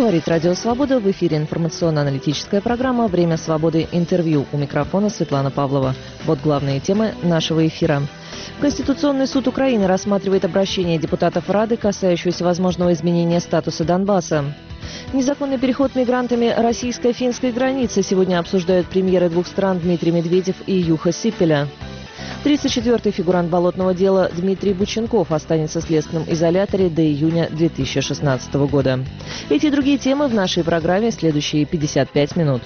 Говорит Радио Свобода. В эфире информационно-аналитическая программа «Время свободы. Интервью». У микрофона Светлана Павлова. Вот главные темы нашего эфира. Конституционный суд Украины рассматривает обращение депутатов Рады, касающееся возможного изменения статуса Донбасса. Незаконный переход мигрантами российско-финской границы сегодня обсуждают премьеры двух стран Дмитрий Медведев и Юха Сиппеля. 34-й фигурант болотного дела Дмитрий Бученков останется в следственном изоляторе до июня 2016 года. Эти и другие темы в нашей программе следующие 55 минут.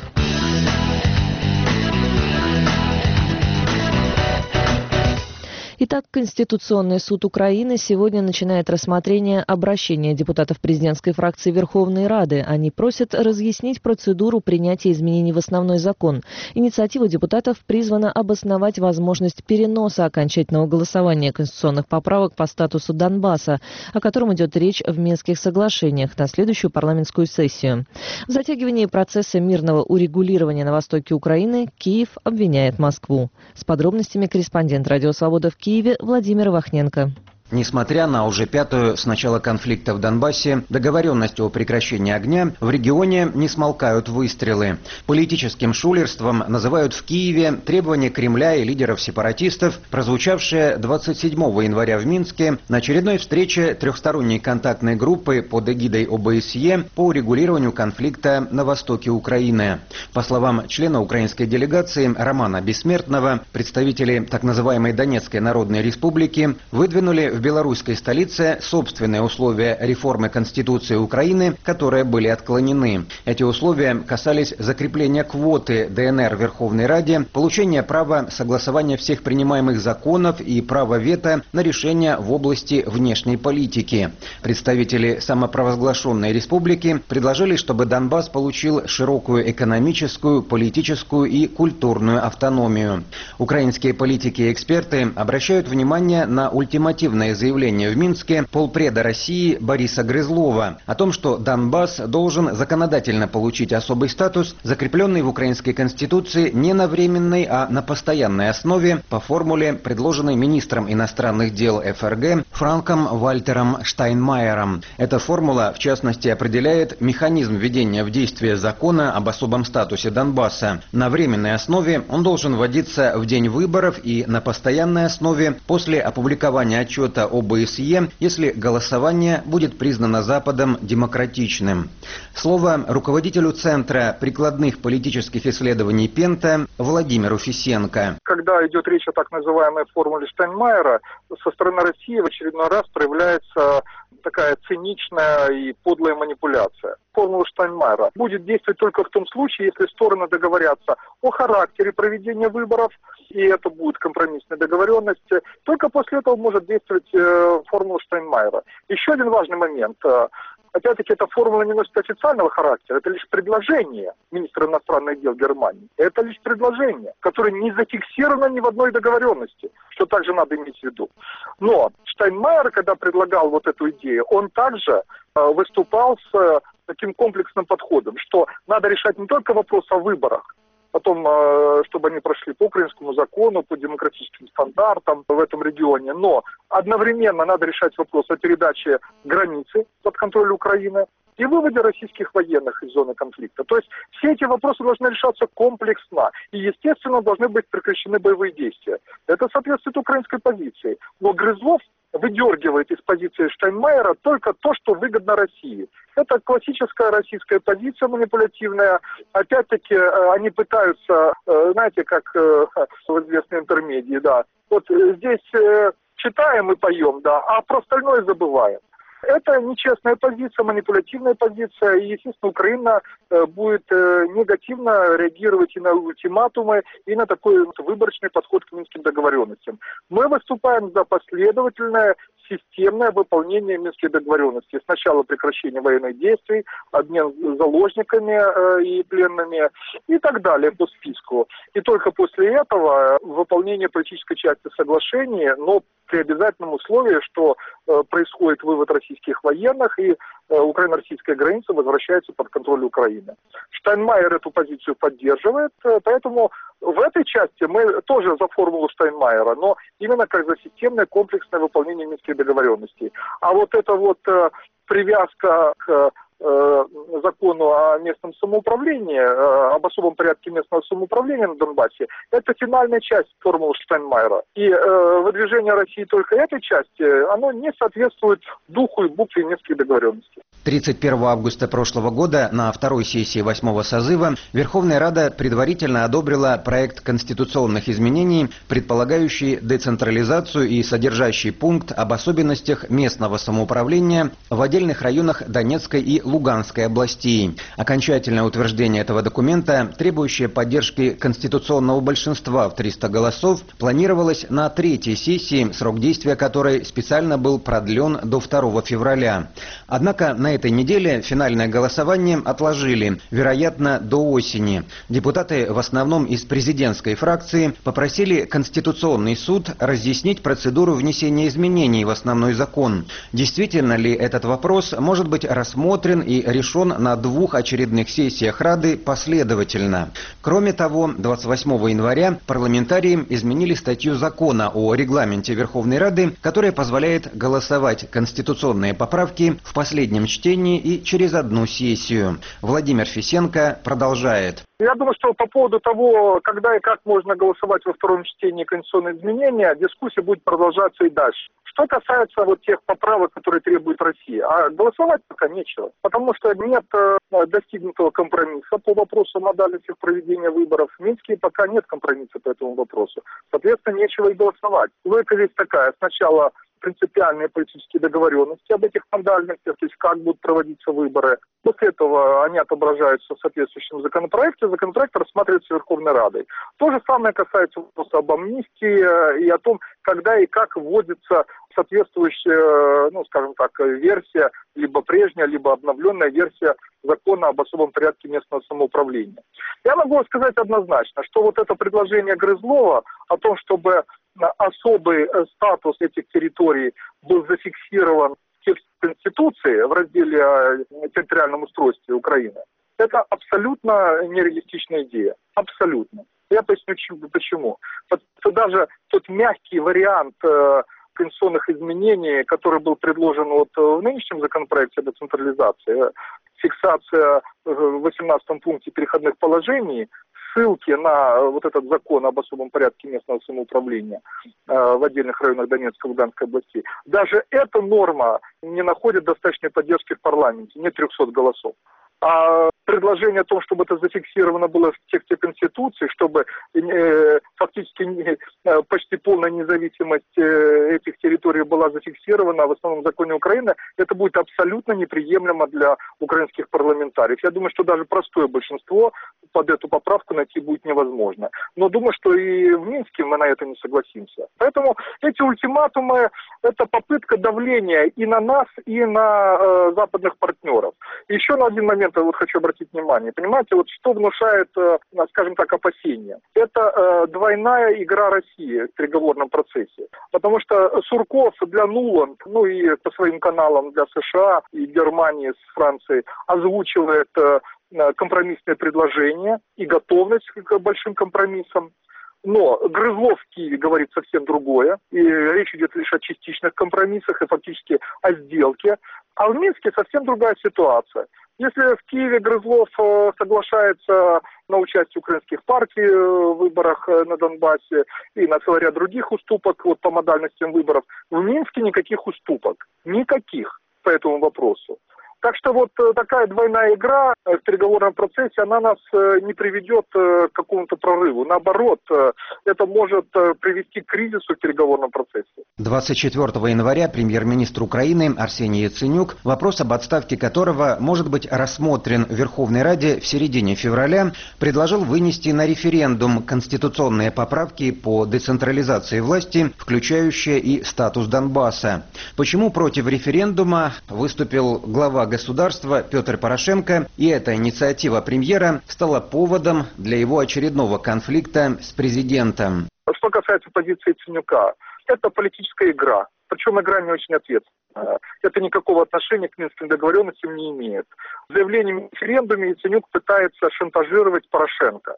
Итак, Конституционный суд Украины сегодня начинает рассмотрение обращения депутатов президентской фракции Верховной Рады. Они просят разъяснить процедуру принятия изменений в основной закон. Инициатива депутатов призвана обосновать возможность переноса окончательного голосования конституционных поправок по статусу Донбасса, о котором идет речь в Минских соглашениях, на следующую парламентскую сессию. В затягивании процесса мирного урегулирования на востоке Украины Киев обвиняет Москву. С подробностями корреспондент «Радио Свобода» в Киеве Владимир Вахненко. Несмотря на уже пятую с начала конфликта в Донбассе договоренность о прекращении огня, в регионе не смолкают выстрелы. Политическим шулерством называют в Киеве требования Кремля и лидеров сепаратистов, прозвучавшие 27 января в Минске на очередной встрече трехсторонней контактной группы под эгидой ОБСЕ по урегулированию конфликта на востоке Украины. По словам члена украинской делегации Романа Бессмертного, представители так называемой Донецкой Народной Республики выдвинули в белорусской столице собственные условия реформы Конституции Украины, которые были отклонены. Эти условия касались закрепления квоты ДНР в Верховной Раде, получения права согласования всех принимаемых законов и права вето на решения в области внешней политики. Представители самопровозглашенной республики предложили, чтобы Донбасс получил широкую экономическую, политическую и культурную автономию. Украинские политики и эксперты обращают внимание на ультимативное заявление в Минске полпреда России Бориса Грызлова о том, что Донбасс должен законодательно получить особый статус, закрепленный в украинской конституции не на временной, а на постоянной основе по формуле, предложенной министром иностранных дел ФРГ Франком Вальтером Штайнмайером. Эта формула, в частности, определяет механизм введения в действие закона об особом статусе Донбасса. На временной основе он должен вводиться в день выборов и на постоянной основе после опубликования отчета ОБСЕ, если голосование будет признано Западом демократичным. Слово руководителю Центра прикладных политических исследований Пента Владимиру Фисенко. Когда идет речь о так называемой формуле Штайнмайера, со стороны России в очередной раз проявляется такая циничная и подлая манипуляция. Формула Штайнмайера будет действовать только в том случае, если стороны договорятся о характере проведения выборов, и это будет компромиссная договоренность. Только после этого может действовать формула Штайнмайера. Еще один важный момент. Опять-таки, эта формула не носит официального характера, это лишь предложение министра иностранных дел Германии. Это лишь предложение, которое не зафиксировано ни в одной договоренности, что также надо иметь в виду. Но Штайнмайер, когда предлагал вот эту идею, он также выступал с таким комплексным подходом, что надо решать не только вопрос о выборах, о том, чтобы они прошли по украинскому закону, по демократическим стандартам в этом регионе. Но одновременно надо решать вопрос о передаче границы под контроль Украины и выводе российских военных из зоны конфликта. То есть все эти вопросы должны решаться комплексно. И, естественно, должны быть прекращены боевые действия. Это соответствует украинской позиции. Но Грызлов выдергивает из позиции Штайнмайера только то, что выгодно России. Это классическая российская позиция манипулятивная. Опять-таки, они пытаются, знаете, как в известной интермедии, да. Вот здесь читаем и поем, да, а про остальное забываем. Это нечестная позиция, манипулятивная позиция, и, естественно, Украина будет негативно реагировать и на ультиматумы, и на такой выборочный подход к минским договоренностям. Мы выступаем за последовательное, системное выполнение минских договоренностей. Сначала прекращение военных действий, обмен заложниками и пленными, и так далее по списку. И только после этого выполнение политической части соглашения, но при обязательном условии, что происходит вывод российских военных, и украино-российская граница возвращается под контроль Украины. Штайнмайер эту позицию поддерживает, поэтому в этой части мы тоже за формулу Штайнмайера, но именно как за системное комплексное выполнение минских договоренностей. А вот эта вот привязка к закону о местном самоуправлении, об особом порядке местного самоуправления на Донбассе, это финальная часть формулы Штайнмайера. И выдвижение России только этой части, оно не соответствует духу и букве Минских договоренностей. 31 августа прошлого года на второй сессии 8-го созыва Верховная Рада предварительно одобрила проект конституционных изменений, предполагающий децентрализацию и содержащий пункт об особенностях местного самоуправления в отдельных районах Донецкой и Луганской областей. Окончательное утверждение этого документа, требующее поддержки конституционного большинства в 300 голосов, планировалось на третьей сессии, срок действия которой специально был продлен до 2 февраля. Однако на этой неделе финальное голосование отложили, вероятно, до осени. Депутаты, в основном из президентской фракции, попросили Конституционный суд разъяснить процедуру внесения изменений в основной закон. Действительно ли этот вопрос может быть рассмотрен и решен на 2 очередных сессиях Рады последовательно? Кроме того, 28 января парламентарии изменили статью закона о регламенте Верховной Рады, которая позволяет голосовать конституционные поправки в последнем чтении и через одну сессию. Владимир Фисенко продолжает. Я думаю, что по поводу того, когда и как можно голосовать во втором чтении конституционные изменения, дискуссия будет продолжаться и дальше. Что касается вот тех поправок, которые требует Россия, а голосовать пока нечего, потому что нет достигнутого компромисса по вопросу модальности проведения выборов. В Минске пока нет компромисса по этому вопросу. Соответственно, нечего и голосовать. Логика здесь такая. Сначала принципиальные политические договоренности об этих модальностях, то есть как будут проводиться выборы. После этого они отображаются в соответствующем законопроекте. Законопроект рассматривается Верховной Радой. То же самое касается вопроса об амнистии и о том, когда и как вводится соответствующая, скажем так, версия, либо прежняя, либо обновленная версия закона об особом порядке местного самоуправления. Я могу сказать однозначно, что вот это предложение Грызлова о том, чтобы особый статус этих территорий был зафиксирован в тексте Конституции в разделе о территориальном устройстве Украины, это абсолютно нереалистичная идея. Абсолютно. Я поясню почему. Потому что даже тот мягкий вариант конституционных изменений, который был предложен в нынешнем законопроекте о децентрализации, фиксация в 18 пункте переходных положений, ссылки на вот этот закон об особом порядке местного самоуправления в отдельных районах Донецкой и Луганской областей, даже эта норма не находит достаточной поддержки в парламенте, нет 300 голосов. А предложение о том, чтобы это зафиксировано было в тексте Конституции, чтобы фактически почти полная независимость этих территорий была зафиксирована в основном законе Украины, это будет абсолютно неприемлемо для украинских парламентариев. Я думаю, что даже простое большинство под эту поправку найти будет невозможно. Но думаю, что и в Минске мы на это не согласимся. Поэтому эти ультиматумы – это попытка давления и на нас, и на западных партнеров. Еще на один момент я хочу обратить внимание. Понимаете, что внушает, скажем так, опасения? Это двойная игра России в переговорном процессе. Потому что Сурков для Нуланд, и по своим каналам для США и Германии с Францией озвучивает компромиссные предложения и готовность к большим компромиссам. Но Грызлов в Киеве говорит совсем другое, и речь идет лишь о частичных компромиссах и фактически о сделке. А в Минске совсем другая ситуация. Если в Киеве Грызлов соглашается на участие украинских партий в выборах на Донбассе и на целый ряд других уступок по модальностям выборов, в Минске никаких уступок. Никаких по этому вопросу. Так что такая двойная игра в переговорном процессе, она нас не приведет к какому-то прорыву. Наоборот, это может привести к кризису в переговорном процессе. 24 января премьер-министр Украины Арсений Яценюк, вопрос об отставке которого может быть рассмотрен в Верховной Раде в середине февраля, предложил вынести на референдум конституционные поправки по децентрализации власти, включающие и статус Донбасса. Почему против референдума выступил глава государства Петр Порошенко, и эта инициатива премьера стала поводом для его очередного конфликта с президентом. Что касается позиции Яценюка, это политическая игра, причем игра не очень ответственная. Это никакого отношения к Минским договоренностям не имеет. Заявлением о референдуме Яценюк пытается шантажировать Порошенко.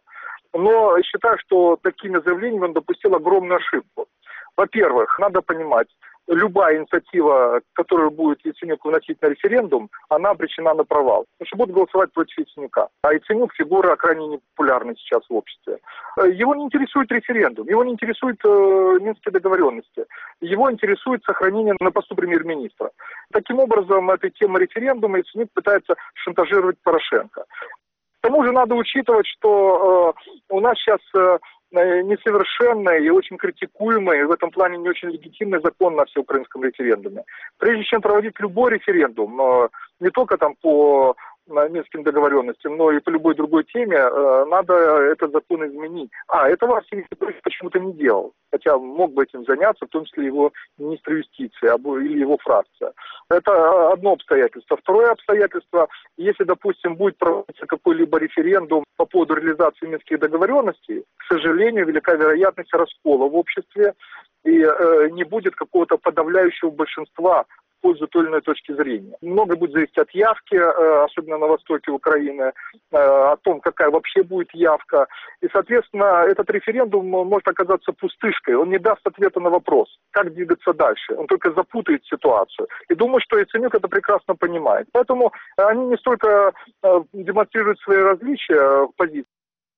Но считаю, что такими заявлениями он допустил огромную ошибку. Во-первых, надо понимать, любая инициатива, которую будет Яценюк выносить на референдум, она обречена на провал. Потому что будут голосовать против Яценюка. А Яценюк фигура крайне непопулярна сейчас в обществе. Его не интересует референдум, его не интересуют Минские договоренности. Его интересует сохранение на посту премьер-министра. Таким образом, этой темой референдума Яценюк пытается шантажировать Порошенко. К тому же надо учитывать, что у нас сейчас несовершенный и очень критикуемый, в этом плане не очень легитимный закон на всеукраинском референдуме. Прежде чем проводить любой референдум, не только там по Минским договоренностям, но и по любой другой теме, надо этот закон изменить. Этого Арсений Петрович почему-то не делал, хотя мог бы этим заняться, в том числе его министр юстиции или его фракция. Это одно обстоятельство. Второе обстоятельство, если, допустим, будет проводиться какой-либо референдум по поводу реализации Минских договоренностей, к сожалению, велика вероятность раскола в обществе и не будет какого-то подавляющего большинства в пользу той или иной точки зрения. Много будет зависеть от явки, особенно на востоке Украины, о том, какая вообще будет явка. И, соответственно, этот референдум может оказаться пустышкой. Он не даст ответа на вопрос, как двигаться дальше. Он только запутает ситуацию. И думаю, что Яценюк это прекрасно понимает. Поэтому они не столько демонстрируют свои различия в позиции,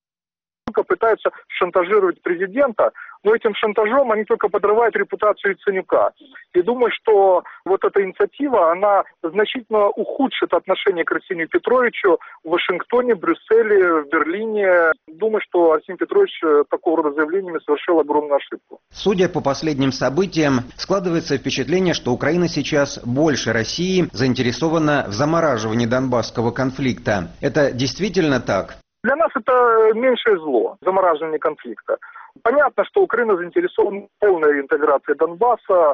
пытаются шантажировать президента, но этим шантажом они только подрывают репутацию Яценюка. И думаю, что вот эта инициатива, она значительно ухудшит отношение к Арсению Петровичу в Вашингтоне, Брюсселе, в Берлине. Думаю, что Арсений Петрович такого рода заявлениями совершил огромную ошибку. Судя по последним событиям, складывается впечатление, что Украина сейчас больше России заинтересована в замораживании Донбасского конфликта. Это действительно так? Для нас это меньшее зло, замораживание конфликта. Понятно, что Украина заинтересована в полной реинтеграции Донбасса,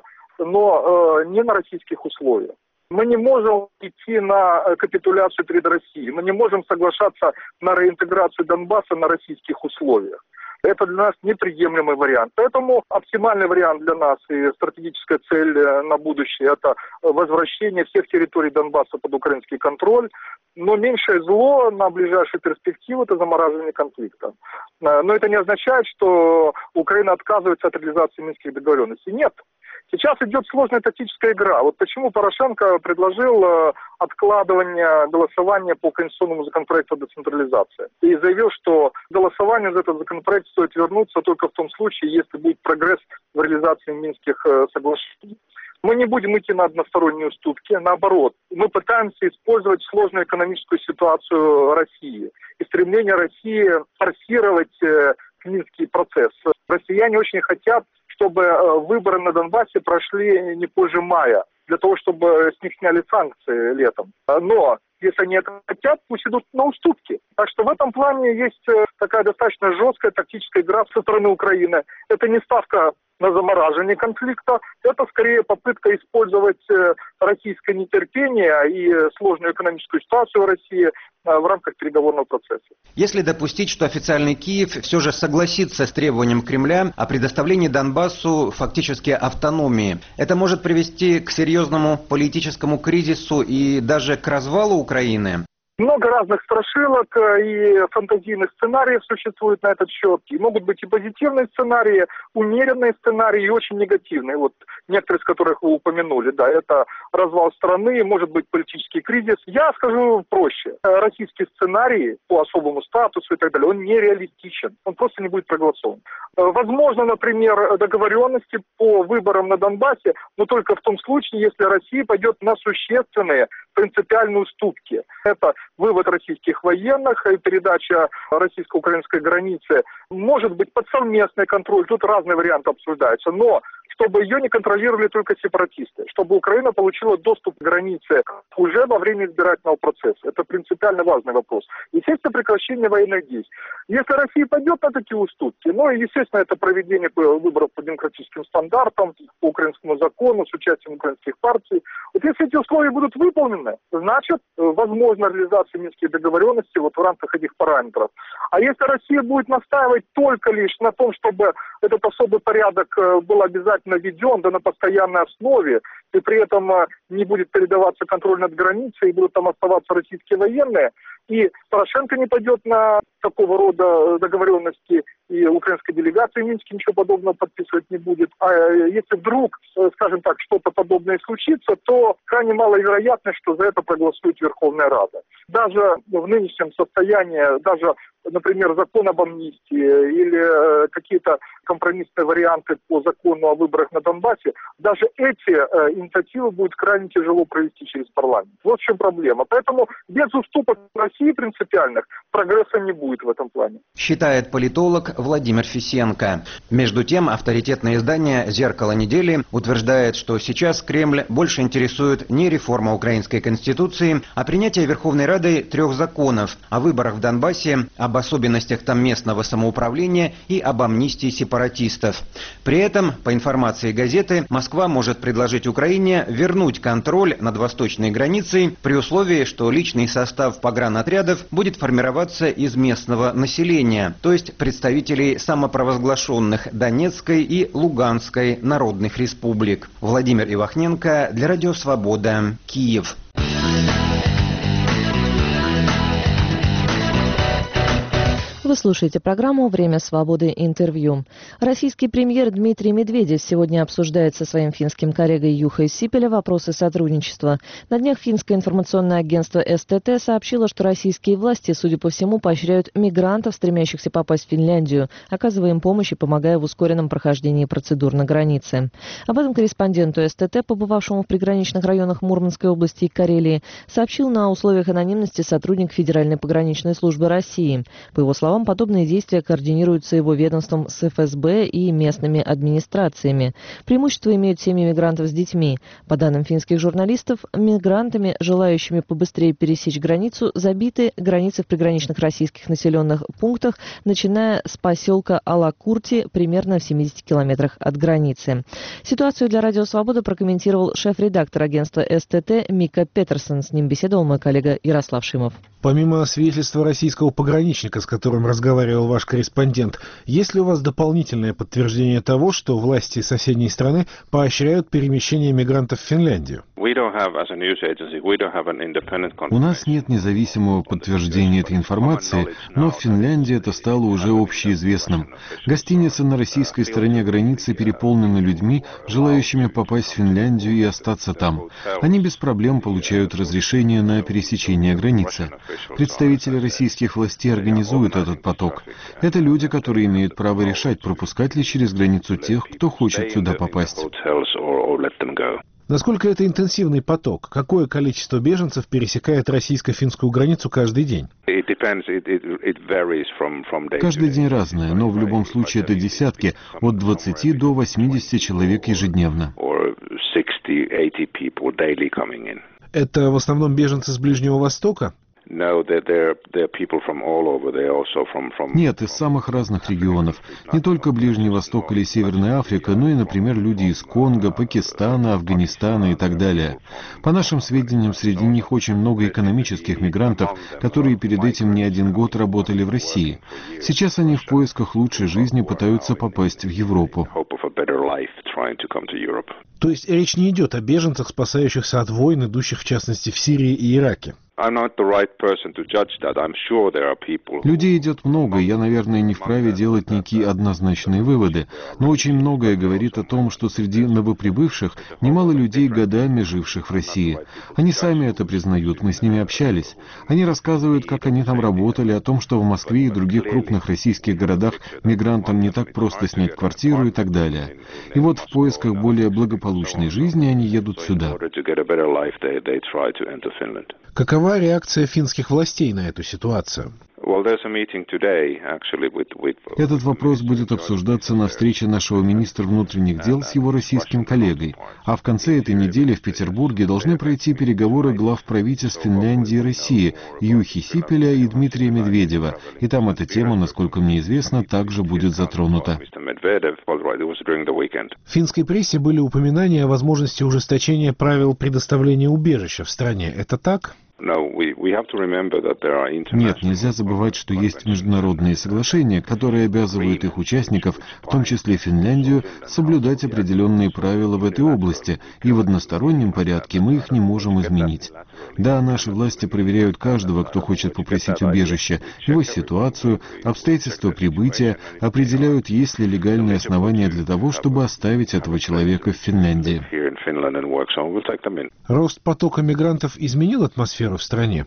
но не на российских условиях. Мы не можем идти на капитуляцию перед Россией, мы не можем соглашаться на реинтеграцию Донбасса на российских условиях. Это для нас неприемлемый вариант. Поэтому оптимальный вариант для нас и стратегическая цель на будущее – это возвращение всех территорий Донбасса под украинский контроль. Но меньшее зло на ближайшую перспективу – это замораживание конфликта. Но это не означает, что Украина отказывается от реализации Минских договоренностей. Нет. Сейчас идет сложная тактическая игра. Вот почему Порошенко предложил откладывание голосования по конституционному законопроекту о децентрализации. И заявил, что голосование за этот законопроект стоит вернуться только в том случае, если будет прогресс в реализации Минских соглашений. Мы не будем идти на односторонние уступки, наоборот. Мы пытаемся использовать сложную экономическую ситуацию России и стремление России форсировать Минский процесс. Россияне очень хотят, чтобы выборы на Донбассе прошли не позже мая, для того, чтобы с них сняли санкции летом. Но если они это хотят, пусть идут на уступки. Так что в этом плане есть такая достаточно жесткая тактическая игра со стороны Украины. Это не ставка на замораживание конфликта, это скорее попытка использовать российское нетерпение и сложную экономическую ситуацию в России в рамках переговорного процесса. Если допустить, что официальный Киев все же согласится с требованием Кремля о предоставлении Донбассу фактически автономии, это может привести к серьезному политическому кризису и даже к развалу Украины? Много разных страшилок и фантазийных сценариев существует на этот счет. И могут быть и позитивные сценарии, умеренные сценарии и очень негативные. Вот некоторые из которых вы упомянули. Да, это развал страны, может быть политический кризис. Я скажу проще. Российский сценарий по особому статусу и так далее, он нереалистичен. Он просто не будет проголосован. Возможно, например, договоренности по выборам на Донбассе, но только в том случае, если Россия пойдет на существенные принципиальные уступки. Это вывод российских военных, передача российско-украинской границы, может быть под совместный контроль, тут разные варианты обсуждаются, но чтобы ее не контролировали только сепаратисты, чтобы Украина получила доступ к границе уже во время избирательного процесса. Это принципиально важный вопрос. Естественно, прекращение военных действий. Если Россия пойдет на такие уступки, ну и, естественно, это проведение выборов по демократическим стандартам, по украинскому закону, с участием украинских партий. Вот если эти условия будут выполнены, значит, возможно реализация Минских договоренностей вот в рамках этих параметров. А если Россия будет настаивать только лишь на том, чтобы этот особый порядок был обязательно введен, да на постоянной основе, и при этом не будет передаваться контроль над границей, и будут там оставаться российские военные, и Порошенко не пойдет на такого рода договоренности, и украинской делегации в Минске ничего подобного подписывать не будет. А если вдруг, скажем так, что-то подобное случится, то крайне маловероятно, что за это проголосует Верховная Рада. Даже в нынешнем состоянии, даже, например, закон об амнистии или какие-то компромиссные варианты по закону о выборах на Донбассе, даже эти инициативы будет крайне тяжело провести через парламент. Вот в чем проблема. Поэтому без уступок России принципиальных прогресса не будет в этом плане. Считает политолог Владимир Фисенко. Между тем, авторитетное издание «Зеркало недели» утверждает, что сейчас Кремль больше интересует не реформа украинской конституции, а принятие Верховной Радой 3 законов о выборах в Донбассе, об особенностях там местного самоуправления и об амнистии сепаратистов. При этом, по информации газеты, Москва может предложить Украине вернуть контроль над восточной границей при условии, что личный состав погранотрядов будет формироваться из местного населения, то есть представителей самопровозглашенных Донецкой и Луганской народных республик. Владимир Ивахненко для Радио Свобода, Киев. Вы слушаете программу «Время свободы. Интервью». Российский премьер Дмитрий Медведев сегодня обсуждает со своим финским коллегой Юхой Сипилä вопросы сотрудничества. На днях финское информационное агентство СТТ сообщило, что российские власти, судя по всему, поощряют мигрантов, стремящихся попасть в Финляндию, оказывая им помощь и помогая в ускоренном прохождении процедур на границе. Об этом корреспонденту СТТ, побывавшему в приграничных районах Мурманской области и Карелии, сообщил на условиях анонимности сотрудник Федеральной пограничной службы России. По его словам, подобные действия координируются его ведомством с ФСБ и местными администрациями. Преимущество имеют семьи мигрантов с детьми. По данным финских журналистов, мигрантами, желающими побыстрее пересечь границу, забиты границы в приграничных российских населенных пунктах, начиная с поселка Алакурти, примерно в 70 километрах от границы. Ситуацию для Радио Свобода прокомментировал шеф-редактор агентства СТТ Мика Петерсон. С ним беседовал мой коллега Ярослав Шимов. Помимо свидетельства российского пограничника, с которым разговаривал ваш корреспондент, есть ли у вас дополнительное подтверждение того, что власти соседней страны поощряют перемещение мигрантов в Финляндию? У нас нет независимого подтверждения этой информации, но в Финляндии это стало уже общеизвестным. Гостиницы на российской стороне границы переполнены людьми, желающими попасть в Финляндию и остаться там. Они без проблем получают разрешение на пересечение границы. Представители российских властей организуют этот поток. Это люди, которые имеют право решать, пропускать ли через границу тех, кто хочет сюда попасть. Насколько это интенсивный поток? Какое количество беженцев пересекает российско-финскую границу каждый день? Каждый день разное, но в любом случае это десятки, от 20 до 80 человек ежедневно. Это в основном беженцы с Ближнего Востока? Нет, из самых разных регионов. Не только Ближний Восток или Северная Африка, но и, например, люди из Конго, Пакистана, Афганистана и так далее. По нашим сведениям, среди них очень много экономических мигрантов, которые перед этим не один год работали в России. Сейчас они в поисках лучшей жизни пытаются попасть в Европу. То есть речь не идет о беженцах, спасающихся от войн, идущих в частности в Сирии и Ираке? Людей идет много, и я, наверное, не вправе делать некие однозначные выводы, но очень многое говорит о том, что среди новоприбывших немало людей, годами живших в России. Они сами это признают, мы с ними общались. Они рассказывают, как они там работали, о том, что в Москве и других крупных российских городах мигрантам не так просто снять квартиру и так далее. И вот в поисках более благополучной жизни они едут сюда. Какова реакция финских властей на эту ситуацию? Этот вопрос будет обсуждаться на встрече нашего министра внутренних дел с его российским коллегой. А в конце этой недели в Петербурге должны пройти переговоры глав правительств Финляндии и России, Юхи Сипилä и Дмитрия Медведева. И там эта тема, насколько мне известно, также будет затронута. В финской прессе были упоминания о возможности ужесточения правил предоставления убежища в стране. Это так? Нет, нельзя забывать, что есть международные соглашения, которые обязывают их участников, в том числе Финляндию, соблюдать определенные правила в этой области, и в одностороннем порядке мы их не можем изменить. Да, наши власти проверяют каждого, кто хочет попросить убежище, его ситуацию, обстоятельства прибытия, определяют, есть ли легальные основания для того, чтобы оставить этого человека в Финляндии. Рост потока мигрантов изменил атмосферу в стране?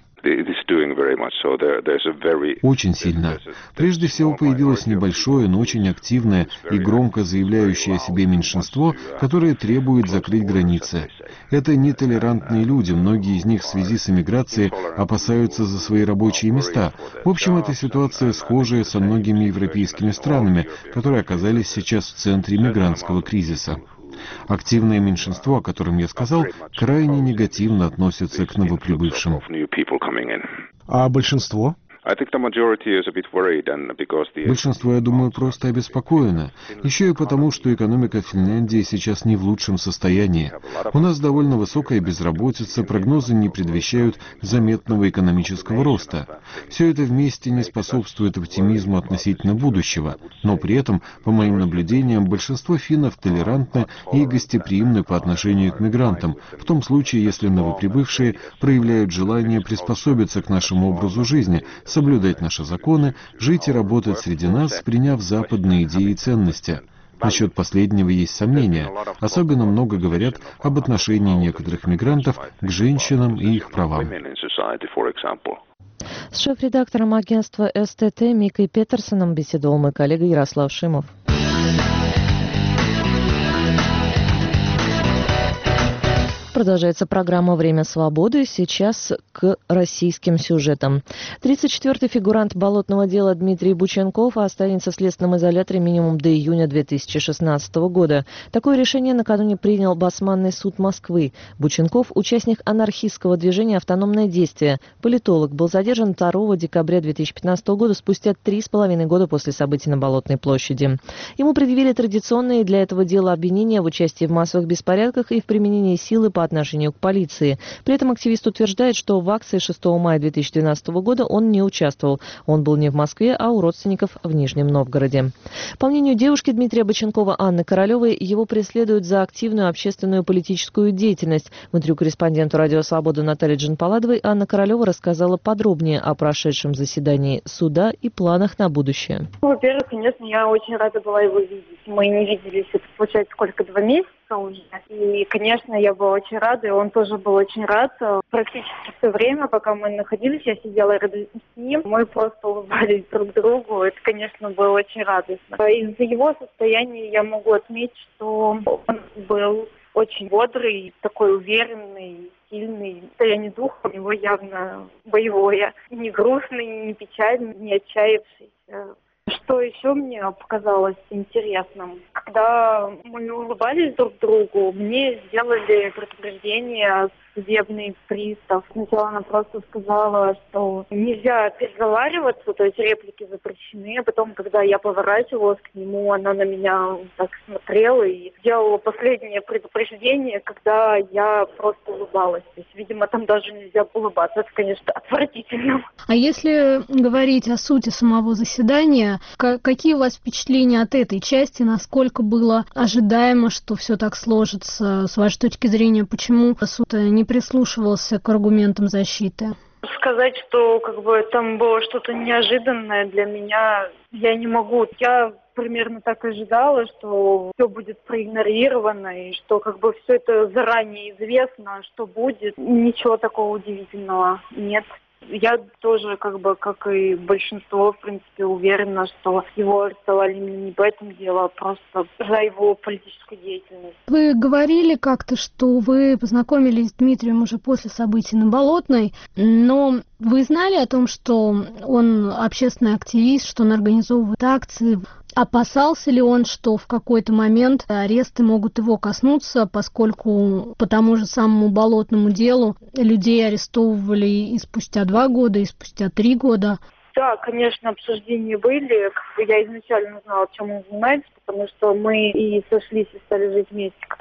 Очень сильно. Прежде всего появилось небольшое, но очень активное и громко заявляющее о себе меньшинство, которое требует закрыть границы. Это нетолерантные люди, многие из них в связи с эмиграцией опасаются за свои рабочие места. В общем, эта ситуация схожая со многими европейскими странами, которые оказались сейчас в центре мигрантского кризиса. Активное меньшинство, о котором я сказал, крайне негативно относится к новоприбывшим. А большинство? Большинство, я думаю, просто обеспокоено. Еще и потому, что экономика Финляндии сейчас не в лучшем состоянии. У нас довольно высокая безработица, прогнозы не предвещают заметного экономического роста. Все это вместе не способствует оптимизму относительно будущего. Но при этом, по моим наблюдениям, большинство финнов толерантны и гостеприимны по отношению к мигрантам, в том случае, если новоприбывшие проявляют желание приспособиться к нашему образу жизни, соблюдать наши законы, жить и работать среди нас, приняв западные идеи и ценности. Насчет последнего есть сомнения. Особенно много говорят об отношении некоторых мигрантов к женщинам и их правам. С шеф-редактором агентства СТТ Микой Петерсоном беседовал мой коллега Ярослав Шимов. Продолжается программа «Время свободы». Сейчас к российским сюжетам. 34-й фигурант болотного дела Дмитрий Бученков останется в следственном изоляторе минимум до июня 2016 года. Такое решение накануне принял Басманный суд Москвы. Бученков – участник анархистского движения «Автономное действие». Политолог был задержан 2 декабря 2015 года, спустя 3,5 года после событий на Болотной площади. Ему предъявили традиционные для этого дела обвинения в участии в массовых беспорядках и в применении силы по отношению к полиции. При этом активист утверждает, что в акции 6 мая 2012 года он не участвовал. Он был не в Москве, а у родственников в Нижнем Новгороде. По мнению девушки Дмитрия Боченкова Анны Королевой, его преследуют за активную общественную политическую деятельность. В интервью корреспонденту «Радио Свобода» Наталье Джанпаладовой Анна Королева рассказала подробнее о прошедшем заседании суда и планах на будущее. Во-первых, конечно, я очень рада была его видеть. Мы не виделись, это получается, сколько, 2 месяца уже. И, конечно, я была очень рада, и он тоже был очень рад. Практически все время, пока мы находились, я сидела рядом с ним, мы просто улыбались друг другу. Это, конечно, было очень радостно. Из-за его состояния я могу отметить, что он был очень бодрый, такой уверенный, сильный. Состояние духа у него явно боевое. Не грустный, не печальный, не отчаявшийся. Что еще мне показалось интересным? Когда мы улыбались друг другу, мне сделали предупреждение судебный пристав. Сначала она просто сказала, что нельзя переговариваться, то есть реплики запрещены. А потом, когда я поворачивалась к нему, она на меня так смотрела и сделала последнее предупреждение, когда я просто улыбалась. То есть, видимо, там даже нельзя улыбаться. Это, конечно, отвратительно. А если говорить о сути самого заседания, какие у вас впечатления от этой части? Насколько было ожидаемо, что все так сложится? С вашей точки зрения, почему суд не прислушивался к аргументам защиты? Сказать, что там было что-то неожиданное для меня, я не могу. Я примерно так ожидала, что все будет проигнорировано и что все это заранее известно, что будет. Ничего такого удивительного нет. Я тоже, как и большинство, в принципе, уверена, что его арестовали именно не по этому делу, а просто за его политическую деятельность. Вы говорили как-то, что вы познакомились с Дмитрием уже после событий на Болотной, но вы знали о том, что он общественный активист, что он организовывает акции? Опасался ли он, что в какой-то момент аресты могут его коснуться, поскольку по тому же самому Болотному делу людей арестовывали и спустя 2 года, и спустя 3 года? Да, конечно, обсуждения были. Я изначально знала, чем он занимается, потому что мы и сошлись, и стали жить вместе как раз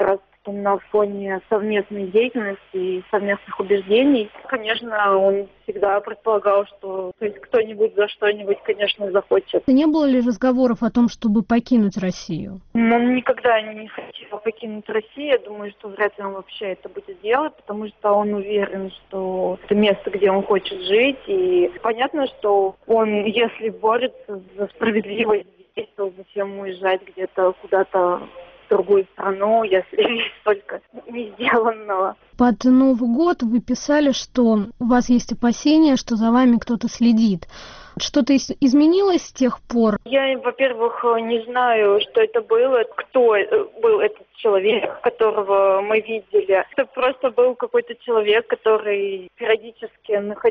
что на фоне совместной деятельности и совместных убеждений, конечно, он всегда предполагал, что кто-нибудь за что-нибудь, конечно, захочет. Не было ли разговоров о том, чтобы покинуть Россию? Он никогда не хотел покинуть Россию. Я думаю, что вряд ли он вообще это будет делать, потому что он уверен, что это место, где он хочет жить. И понятно, что он, если борется за справедливость здесь, то зачем уезжать где-то куда-то в другую страну, если есть столько не сделанного. Под Новый год вы писали, что у вас есть опасения, что за вами кто-то следит. Что-то изменилось с тех пор? Я, во-первых, не знаю, что это было, кто был этот человек, которого мы видели. Это просто был какой-то человек, который периодически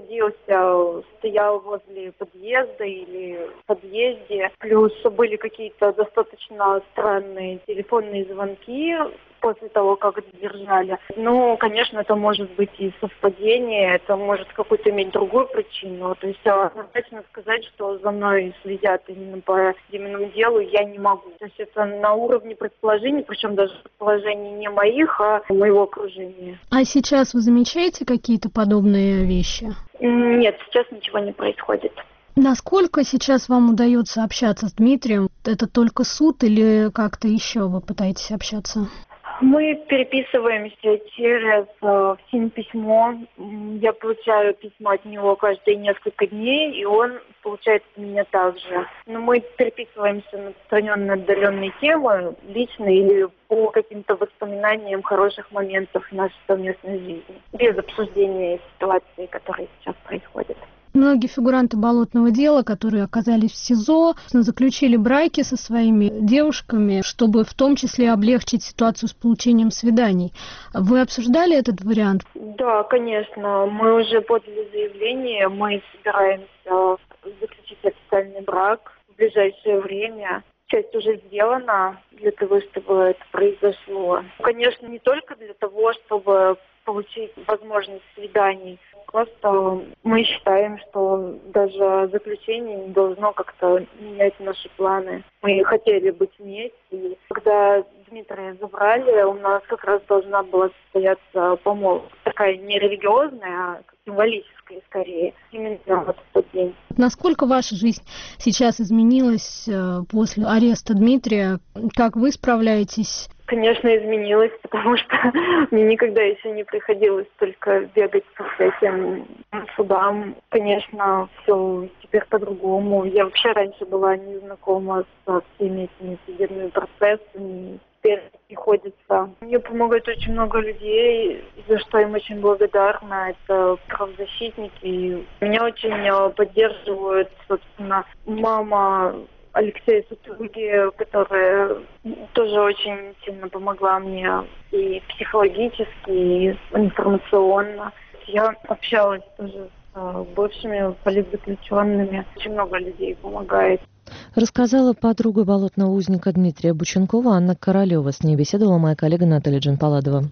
стоял возле подъезда или в подъезде. Плюс были какие-то достаточно странные телефонные звонки после того, как задержали. Ну, конечно, это может быть и совпадение, это может какую-то иметь другую причину. То есть однозначно сказать, что за мной следят именно по именно делу, я не могу. То есть это на уровне предположений, причем даже предположений не моих, а моего окружения. А сейчас вы замечаете какие-то подобные вещи? Нет, сейчас ничего не происходит. Насколько сейчас вам удается общаться с Дмитрием? Это только суд или как-то еще вы пытаетесь общаться? Мы переписываемся через СИН-письмо. Я получаю письма от него каждые несколько дней, и он получает от меня также. Но мы переписываемся на отстраненные, отдаленные темы, лично или по каким-то воспоминаниям хороших моментов нашей совместной жизни, без обсуждения ситуации, которая сейчас происходит. Многие фигуранты болотного дела, которые оказались в СИЗО, заключили браки со своими девушками, чтобы в том числе облегчить ситуацию с получением свиданий. Вы обсуждали этот вариант? Да, конечно. Мы уже подали заявление, мы собираемся заключить официальный брак в ближайшее время. Часть уже сделана для того, чтобы это произошло. Конечно, не только для того, чтобы получить возможность свиданий. Просто мы считаем, что даже заключение не должно как-то менять наши планы. Мы хотели быть вместе. И когда Дмитрия забрали, у нас как раз должна была состояться помолвка. Такая не религиозная, а символическая скорее. Именно вот в тот день. Насколько ваша жизнь сейчас изменилась после ареста Дмитрия? Как вы справляетесь? Конечно, изменилось, потому что мне никогда еще не приходилось только бегать по всяким судам. Конечно, все теперь по-другому. Я вообще раньше была не знакома со всеми этими судебными процессами. Теперь приходится. Мне помогает очень много людей, за что им очень благодарна. Это правозащитники. Меня очень поддерживают, собственно, мама Алексея Сутуги, которая тоже очень сильно помогла мне и психологически, и информационно. Я общалась тоже с бывшими политзаключенными. Очень много людей помогает. Рассказала подруга болотного узника Дмитрия Бученкова Анна Королева. С ней беседовала моя коллега Наталья Джанпаладова.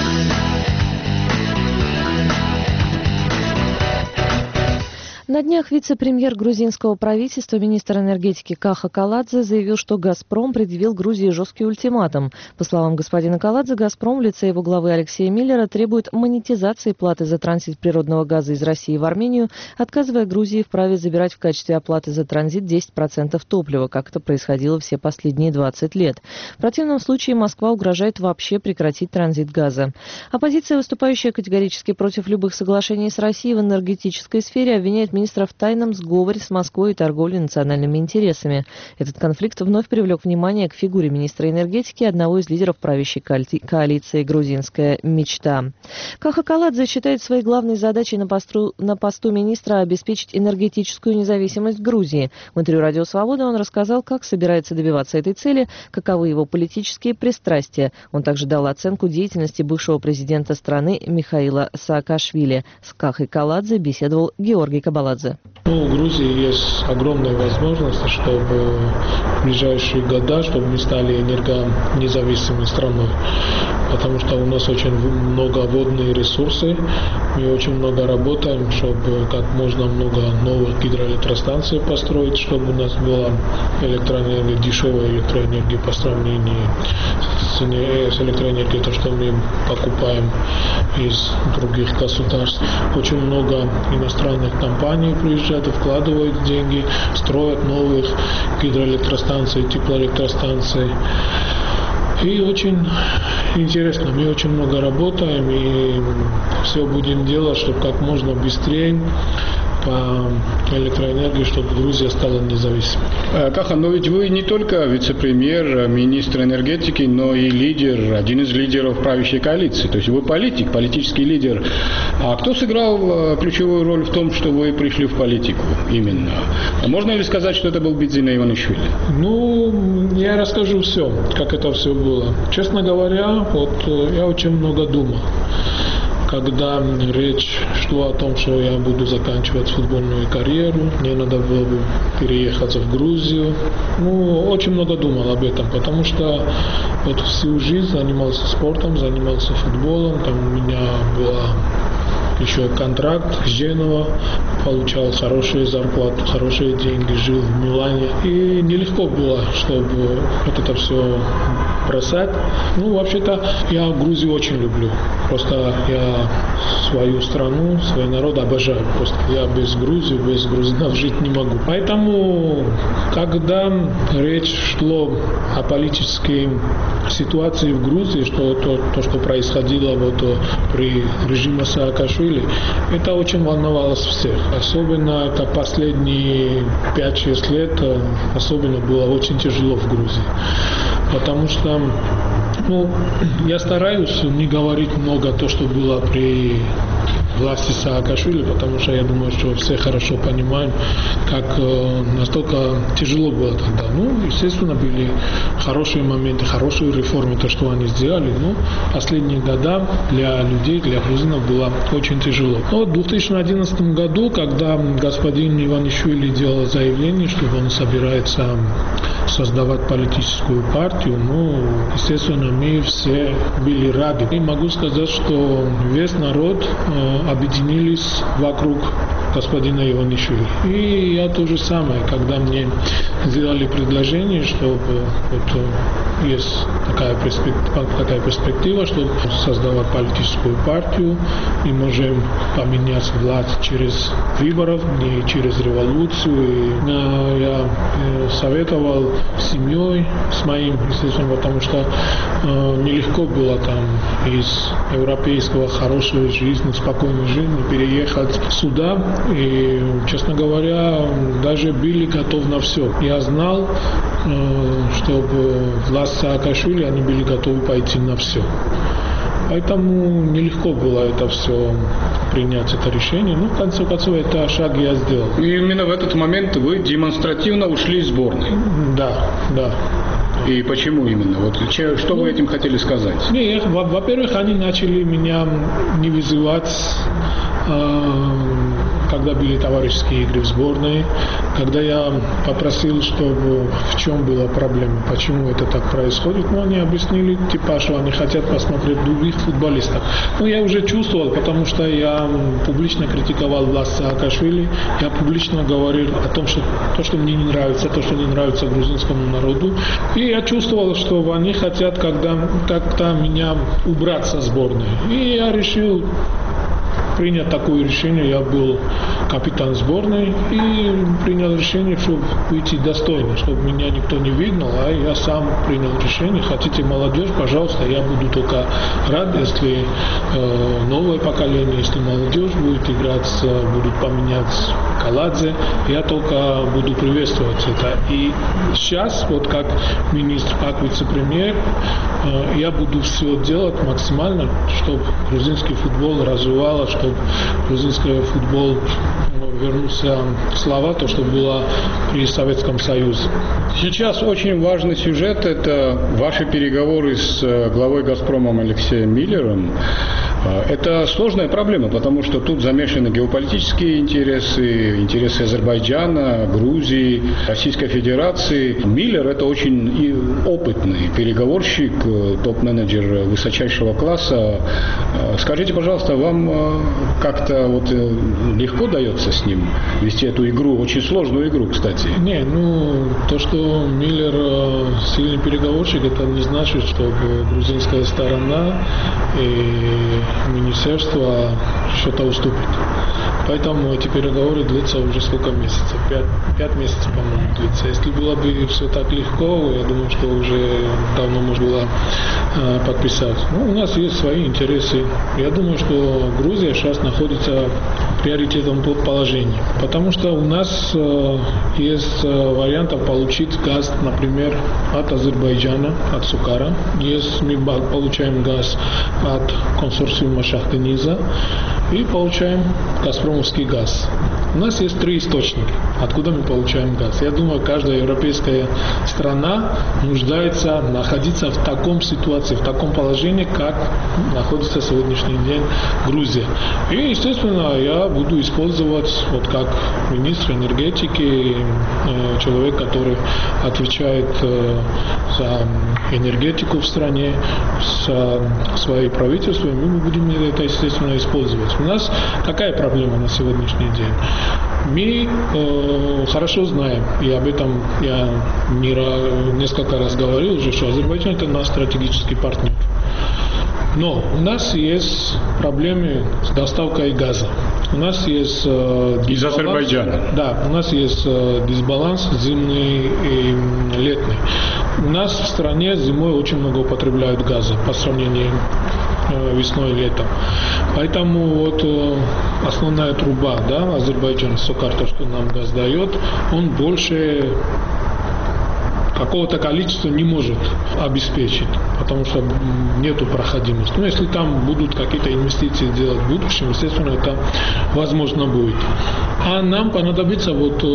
На днях вице-премьер грузинского правительства, министр энергетики Каха Каладзе заявил, что «Газпром» предъявил Грузии жесткий ультиматум. По словам господина Каладзе, «Газпром» в лице его главы Алексея Миллера требует монетизации платы за транзит природного газа из России в Армению, отказывая Грузии в праве забирать в качестве оплаты за транзит 10% топлива, как это происходило все последние 20 лет. В противном случае Москва угрожает вообще прекратить транзит газа. Оппозиция, выступающая категорически против любых соглашений с Россией в энергетической сфере, обвиняет министра в тайном сговоре с Москвой и торговле национальными интересами. Этот конфликт вновь привлек внимание к фигуре министра энергетики, одного из лидеров правящей коалиции «Грузинская мечта». Каха Каладзе считает своей главной задачей на посту министра обеспечить энергетическую независимость Грузии. В интервью «Радио Свобода» он рассказал, как собирается добиваться этой цели, каковы его политические пристрастия. Он также дал оценку деятельности бывшего президента страны Михаила Саакашвили. С Кахой Каладзе беседовал Георгий Кабаладзе. У Грузии есть огромные возможности, чтобы в ближайшие годы, чтобы мы стали энергонезависимой страной. Потому что у нас очень много водных ресурсов, мы очень много работаем, чтобы как можно много новых гидроэлектростанций построить, чтобы у нас была электроэнергия, дешевая электроэнергия по сравнению цене с электроэнергией, то, что мы покупаем из других государств. Очень много иностранных компаний приезжают и вкладывают деньги, строят новых гидроэлектростанций, теплоэлектростанций. И очень интересно, мы очень много работаем и все будем делать, чтобы как можно быстрее по электроэнергии, чтобы Грузия стала независимой. Кахан, но ведь вы не только вице-премьер, министр энергетики, но и лидер, один из лидеров правящей коалиции. То есть вы политик, политический лидер. А кто сыграл ключевую роль в том, что вы пришли в политику именно? Можно ли сказать, что это был Бидзина Иванишвили? Ну, я расскажу все, как это все было. Честно говоря, я очень много думал. Когда речь шла о том, что я буду заканчивать футбольную карьеру, мне надо было бы переехать в Грузию. Очень много думал об этом, потому что всю жизнь занимался спортом, занимался футболом. Там у меня была еще контракт с Женово, получал хорошую зарплату, хорошие деньги, жил в Милане. И нелегко было, чтобы это все бросать. Вообще-то, я Грузию очень люблю. Просто я свою страну, свой народ обожаю. Просто я без Грузии, без грузинов жить не могу. Поэтому, когда речь шла о политической ситуации в Грузии, что происходило при режиме Саакашвили, это очень волновало всех. Особенно это последние 5-6 лет, особенно было очень тяжело в Грузии. Потому что я стараюсь не говорить много то, что было при власти Саакашвили, потому что я думаю, что все хорошо понимаем, как настолько тяжело было тогда. Естественно, были хорошие моменты, хорошие реформы, то, что они сделали, но последние года для людей, для грузинов было очень тяжело. Но в 2011 году, когда господин Иванишвили делал заявление, что он собирается создавать политическую партию, естественно, мы все были рады. И могу сказать, что весь народ объединились вокруг господина Иванишвили. И я то же самое, когда мне сделали предложение, что есть такая перспектива, чтобы создавать политическую партию, и можем поменять власть через выборы, не через революцию. И я советовал с семьей, с моим, естественно, потому что нелегко было там из европейского хорошей жизни, спокойной жизни переехать сюда. И, честно говоря, даже были готовы на все. Я знал, чтобы власть Саакашвили, они были готовы пойти на все. Поэтому нелегко было это все принять, это решение. В конце концов, это шаг я сделал. И именно в этот момент вы демонстративно ушли из сборной? Да. И почему именно? Что вы этим хотели сказать? Во-первых, они начали меня не вызывать, когда были товарищеские игры в сборной, когда я попросил, чтобы в чем была проблема, почему это так происходит, они объяснили, что они хотят посмотреть других футболистов. Я уже чувствовал, потому что я публично критиковал власть Саакашвили, я публично говорил о том, что то, что мне не нравится, то, что не нравится грузинскому народу, и я чувствовал, что они хотят как-то меня убрать со сборной. И я решил принять такое решение. Я был капитан сборной и принял решение, чтобы уйти достойно, чтобы меня никто не видел, а я сам принял решение. Хотите молодежь, пожалуйста, я буду только рад, если новое поколение, если молодежь будет играть, будут поменять Каладзе, я только буду приветствовать это. И сейчас, как министр, как вице-премьер, я буду все делать максимально, чтобы грузинский футбол развивался, чтобы грузинский футбол вернулся в слава, то, что было при Советском Союзе. Сейчас очень важный сюжет – это ваши переговоры с главой «Газпрома» Алексеем Миллером. Это сложная проблема, потому что тут замешаны геополитические интересы Азербайджана, Грузии, Российской Федерации. Миллер – это очень опытный переговорщик, топ-менеджер высочайшего класса. Скажите, пожалуйста, вам как-то вот легко дается с ним вести эту игру, очень сложную игру, кстати? Не, то, что Миллер сильный переговорщик, это не значит, что грузинская сторона и министерство что-то уступит. Поэтому эти переговоры длятся уже сколько месяцев? 5 месяцев, по-моему, длится. Если было бы все так легко, я думаю, что уже давно можно было подписать. У нас есть свои интересы. Я думаю, что Грузия сейчас находится в приоритетном положении. Потому что у нас есть варианты получить газ, например, от Азербайджана, от Сукара. Есть мы получаем газ от консорциума Шахты-Низа и получаем газпромовский газ. У нас есть 3 источника, откуда мы получаем газ. Я думаю, каждая европейская страна нуждается находиться в таком ситуации, в таком положении, как находится в сегодняшний день Грузия. И, естественно, я буду использовать, вот как министр энергетики, человек, который отвечает за энергетику в стране, за свои правительства, мы будем это, естественно, использовать. У нас какая проблема на сегодняшний день? Мы хорошо знаем, и об этом я несколько раз говорил уже, что Азербайджан – это наш стратегический партнер. Но у нас есть проблемы с доставкой газа. У нас есть из Азербайджана. Да, у нас есть дисбаланс зимний и летний. У нас в стране зимой очень много употребляют газа по сравнению весной и летом. Поэтому вот основная труба, да, Азербайджан, Сокар, то, что нам газ дает, он больше какого-то количества не может обеспечить, потому что нету проходимости. Но если там будут какие-то инвестиции делать в будущем, естественно, это возможно будет. А нам понадобится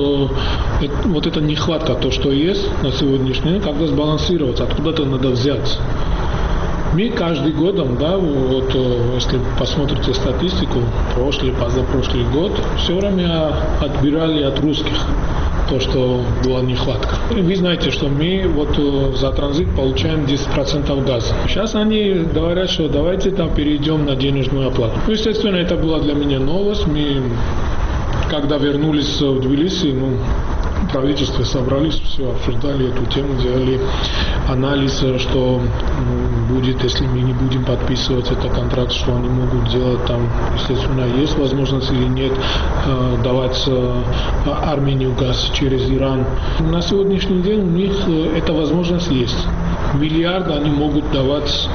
вот эта нехватка, то, что есть на сегодняшний день, когда сбалансировать, откуда-то надо взять. Мы каждый год, да, вот если посмотрите статистику, прошлый, позапрошлый год, все время отбирали от русских то, что была нехватка. И вы знаете, что мы вот за транзит получаем 10% газа. Сейчас они говорят, что давайте там перейдем на денежную оплату. Ну, естественно, это была для меня новость. Мы, когда вернулись в Тбилиси, в правительстве собрались, все обсуждали эту тему, делали анализ, что будет, если мы не будем подписывать этот контракт, что они могут делать там, естественно, есть возможность или нет давать Армению газ через Иран. На сегодняшний день у них эта возможность есть. Миллиарды они могут давать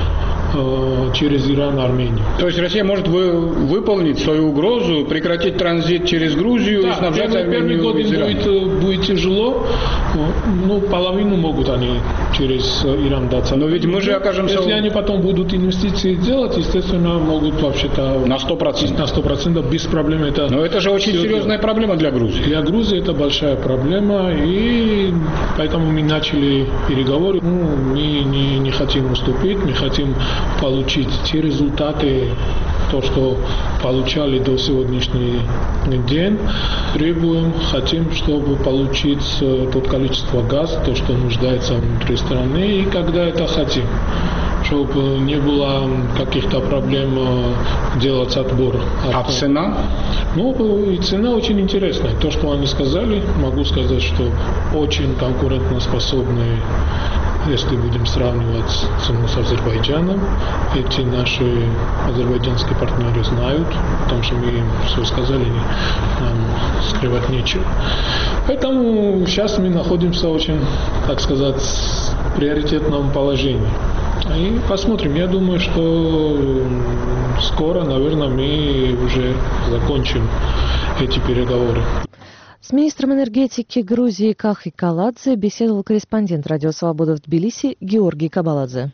через Иран, Армению. То есть Россия может выполнить свою угрозу, прекратить транзит через Грузию, да, и снабжать Армению из Ирана? Будет тяжело, половину могут они через Иран дать. Но ведь мы же окажемся... Если они потом будут инвестиции делать, естественно, могут вообще-то... На 100%. На 100% без проблем. Но это же очень серьезная проблема для Грузии. Для Грузии это большая проблема, и поэтому мы начали переговоры. Мы не хотим уступить, мы хотим получить те результаты, то, что получали до сегодняшнего дня. Требуем, хотим, чтобы получить тот количество газа, то, что нуждается внутри страны, и когда это хотим, чтобы не было каких-то проблем делать отбор. А цена? И цена очень интересная. То, что они сказали, могу сказать, что очень конкурентоспособные. Если будем сравнивать цену с Азербайджаном, эти наши азербайджанские партнеры знают, потому что мы им все сказали, нам скрывать нечего. Поэтому сейчас мы находимся в очень, так сказать, приоритетном положении. И посмотрим. Я думаю, что скоро, наверное, мы уже закончим эти переговоры. С министром энергетики Грузии Кахи Каладзе беседовал корреспондент «Радио Свобода» в Тбилиси Георгий Кабаладзе.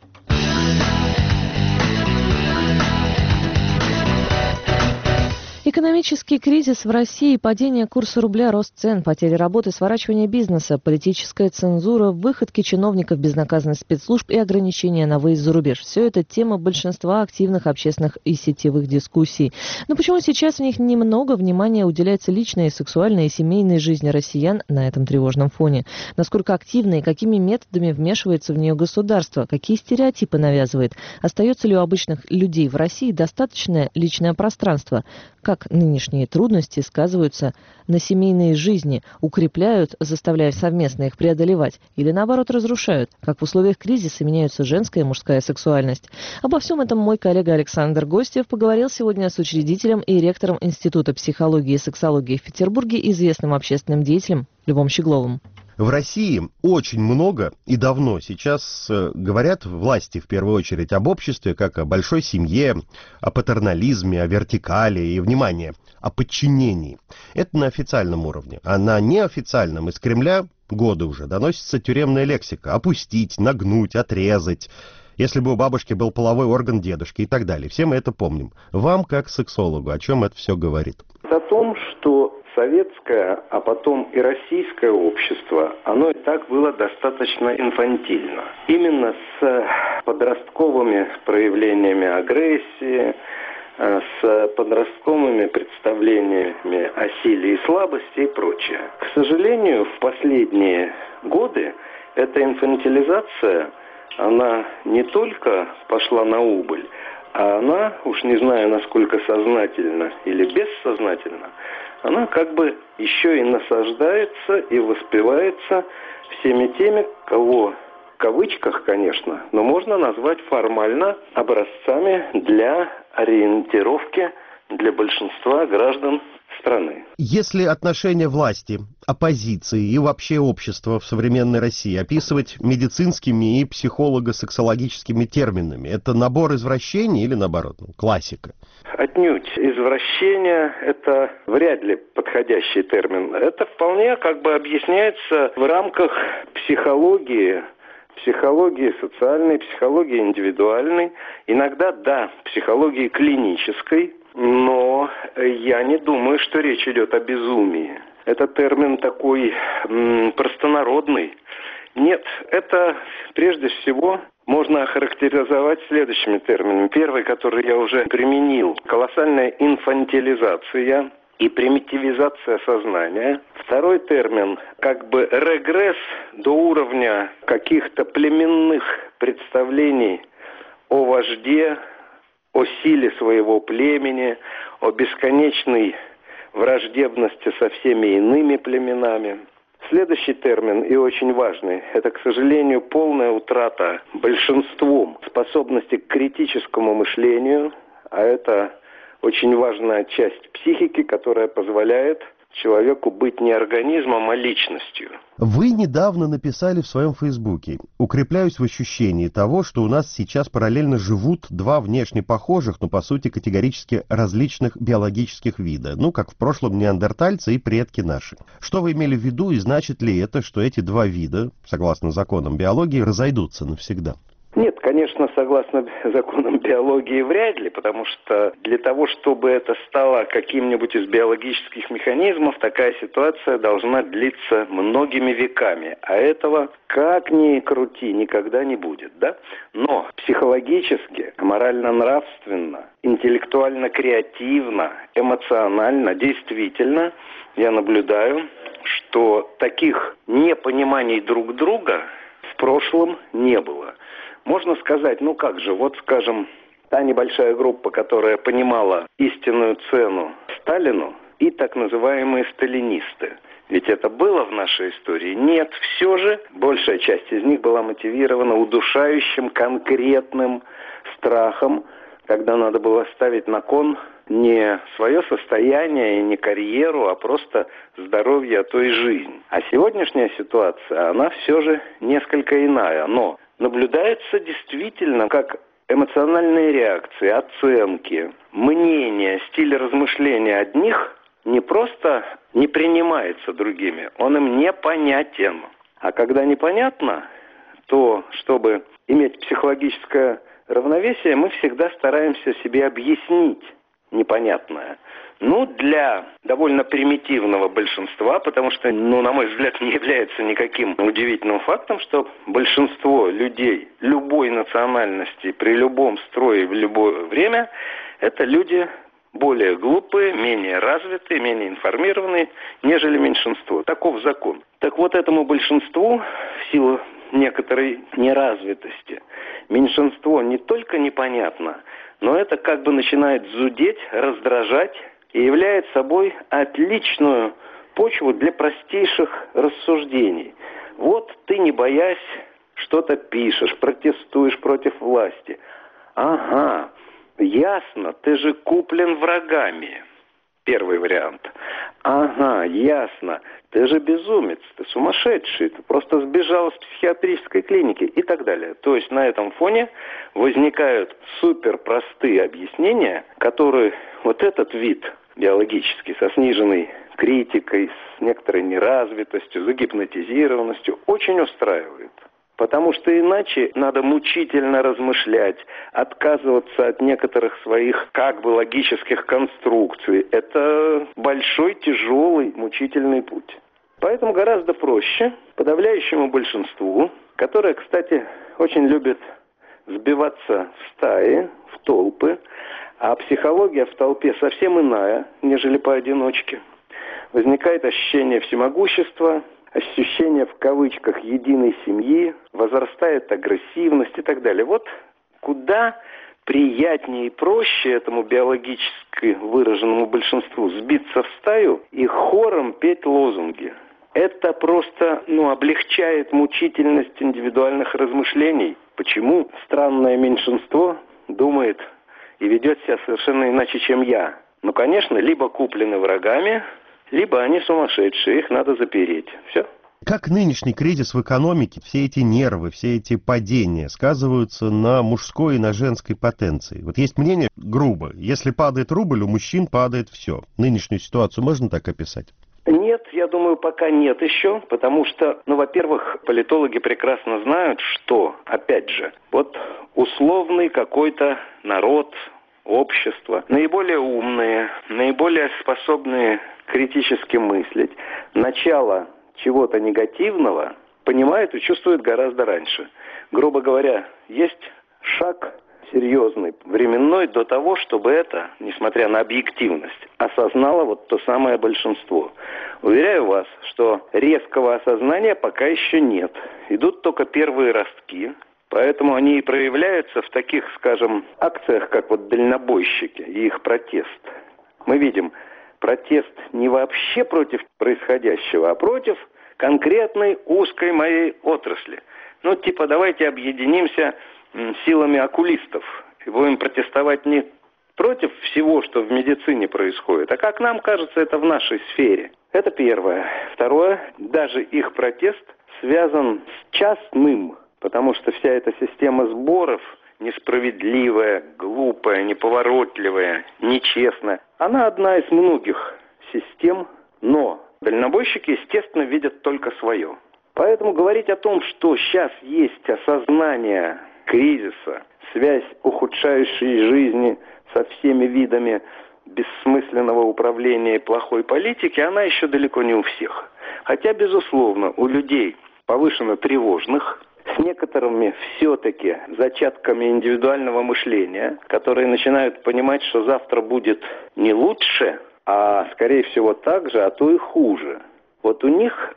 Экономический кризис в России, падение курса рубля, рост цен, потеря работы, сворачивание бизнеса, политическая цензура, выходки чиновников, безнаказанность спецслужб и ограничения на выезд за рубеж. Все это тема большинства активных общественных и сетевых дискуссий. Но почему сейчас в них немного внимания уделяется личной, сексуальной и семейной жизни россиян на этом тревожном фоне? Насколько активно и какими методами вмешивается в нее государство? Какие стереотипы навязывает? Остается ли у обычных людей в России достаточное личное пространство? Как нынешние трудности сказываются на семейной жизни, укрепляют, заставляя совместно их преодолевать, или наоборот разрушают? Как в условиях кризиса меняются женская и мужская сексуальность? Обо всем этом мой коллега Александр Гостев поговорил сегодня с учредителем и ректором Института психологии и сексологии в Петербурге, известным общественным деятелем Львом Щегловым. В России очень много и давно сейчас говорят власти, в первую очередь, об обществе, как о большой семье, о патернализме, о вертикали и, внимание, о подчинении. Это на официальном уровне. А на неофициальном из Кремля годы уже доносится тюремная лексика: опустить, нагнуть, отрезать. Если бы у бабушки был половой орган дедушки и так далее. Все мы это помним. Вам, как сексологу, о чем это все говорит? О том, что советское, а потом и российское общество, оно и так было достаточно инфантильно. Именно с подростковыми проявлениями агрессии, с подростковыми представлениями о силе и слабости и прочее. К сожалению, в последние годы эта инфантилизация, она не только пошла на убыль, а она, уж не знаю, насколько сознательно или бессознательно, она как бы еще и насаждается и воспевается всеми теми, кого, в кавычках, конечно, но можно назвать формально образцами для ориентировки для большинства граждан страны. Если отношения власти, оппозиции и вообще общества в современной России описывать медицинскими и психолого-сексологическими терминами, это набор извращений или наоборот, классика? Отнюдь. Извращение – это вряд ли подходящий термин. Это вполне как бы объясняется в рамках психологии социальной, психологии индивидуальной, иногда, да, психологии клинической, но я не думаю, что речь идет о безумии. Это термин такой простонародный. Нет, это прежде всего можно охарактеризовать следующими терминами. Первый, который я уже применил, колоссальная инфантилизация и примитивизация сознания. Второй термин, как бы регресс до уровня каких-то племенных представлений о вожде, о силе своего племени, о бесконечной враждебности со всеми иными племенами. Следующий термин, и очень важный, это, к сожалению, полная утрата большинством способности к критическому мышлению, а это очень важная часть психики, которая позволяет человеку быть не организмом, а личностью. Вы недавно написали в своем Фейсбуке: «Укрепляюсь в ощущении того, что у нас сейчас параллельно живут два внешне похожих, но по сути категорически различных биологических вида, как в прошлом неандертальцы и предки наши». Что вы имели в виду, и значит ли это, что эти два вида, согласно законам биологии, разойдутся навсегда? Нет, конечно, согласно законам биологии вряд ли, потому что для того, чтобы это стало каким-нибудь из биологических механизмов, такая ситуация должна длиться многими веками, а этого, как ни крути, никогда не будет, да? Но психологически, морально-нравственно, интеллектуально-креативно, эмоционально, действительно, я наблюдаю, что таких непониманий друг друга в прошлом не было. Можно сказать, скажем, та небольшая группа, которая понимала истинную цену Сталину, и так называемые сталинисты. Ведь это было в нашей истории? Нет, все же большая часть из них была мотивирована удушающим конкретным страхом, когда надо было ставить на кон не свое состояние и не карьеру, а просто здоровье, а то и жизнь. А сегодняшняя ситуация, она все же несколько иная, но наблюдается действительно как эмоциональные реакции, оценки, мнения, стиль размышления одних не просто не принимается другими, он им непонятен. А когда непонятно, то, чтобы иметь психологическое равновесие, мы всегда стараемся себе объяснить. непонятное. Для довольно примитивного большинства, потому что, на мой взгляд, не является никаким удивительным фактом, что большинство людей любой национальности при любом строе в любое время – это люди более глупые, менее развитые, менее информированные, нежели меньшинство. Таков закон. Так вот, этому большинству, в силу некоторой неразвитости, меньшинство не только непонятно, но это как бы начинает зудеть, раздражать и является собой отличную почву для простейших рассуждений. Вот ты, не боясь, что-то пишешь, протестуешь против власти. Ага, ясно, ты же куплен врагами. Первый вариант. Ага, ясно, ты же безумец, ты сумасшедший, ты просто сбежал из психиатрической клиники и так далее. То есть на этом фоне возникают суперпростые объяснения, которые вот этот вид биологический, со сниженной критикой, с некоторой неразвитостью, загипнотизированностью, очень устраивает. Потому что иначе надо мучительно размышлять, отказываться от некоторых своих как бы логических конструкций. Это большой, тяжелый, мучительный путь. Поэтому гораздо проще подавляющему большинству, которое, кстати, очень любит сбиваться в стаи, в толпы, а психология в толпе совсем иная, нежели поодиночке. Возникает ощущение всемогущества, ощущение в кавычках единой семьи, возрастает агрессивность и так далее. Вот куда приятнее и проще этому биологически выраженному большинству сбиться в стаю и хором петь лозунги. Это просто, облегчает мучительность индивидуальных размышлений. Почему странное меньшинство думает и ведет себя совершенно иначе, чем я? Конечно, либо куплены врагами, либо они сумасшедшие, их надо запереть. Все. Как нынешний кризис в экономике, все эти нервы, все эти падения сказываются на мужской и на женской потенции? Вот есть мнение, грубо, если падает рубль, у мужчин падает все. Нынешнюю ситуацию можно так описать? Нет, я думаю, пока нет еще, потому что, во-первых, политологи прекрасно знают, что, опять же, вот условный какой-то народ, общество, наиболее умные, наиболее способные критически мыслить, начало чего-то негативного понимают и чувствуют гораздо раньше. Грубо говоря, есть шаг серьезный, временной до того, чтобы это, несмотря на объективность, осознало вот то самое большинство. Уверяю вас, что резкого осознания пока еще нет. Идут только первые ростки, поэтому они и проявляются в таких, скажем, акциях, как вот дальнобойщики и их протест. Мы видим протест не вообще против происходящего, а против конкретной узкой моей отрасли. Давайте объединимся силами окулистов и будем протестовать не против всего, что в медицине происходит, а как нам кажется, это в нашей сфере. Это первое. Второе, даже их протест связан с частным, потому что вся эта система сборов несправедливая, глупая, неповоротливая, нечестная. Она одна из многих систем, но дальнобойщики, естественно, видят только свое. Поэтому говорить о том, что сейчас есть осознание кризиса, связь ухудшающей жизни со всеми видами бессмысленного управления и плохой политики, она еще далеко не у всех. Хотя, безусловно, у людей повышенно тревожных, с некоторыми все-таки зачатками индивидуального мышления, которые начинают понимать, что завтра будет не лучше, а, скорее всего, так же, а то и хуже. Вот у них,